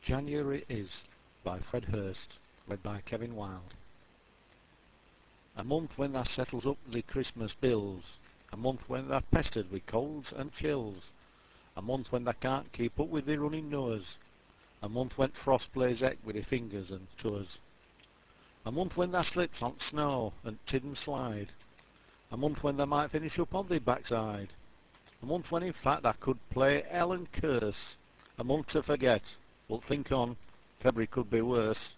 January Is by Fred Hurst, read by Kevin Wild. A month when thou settles up the Christmas bills, a month when thou pestered with colds and chills, a month when thou can't keep up with the running nose, a month when frost plays heck with thy fingers and toes, a month when thou slips on snow and tid and slide, a month when thou might finish up on thy backside, a month when in fact thou could play hell and curse, a month to forget, but think on, February could be worse.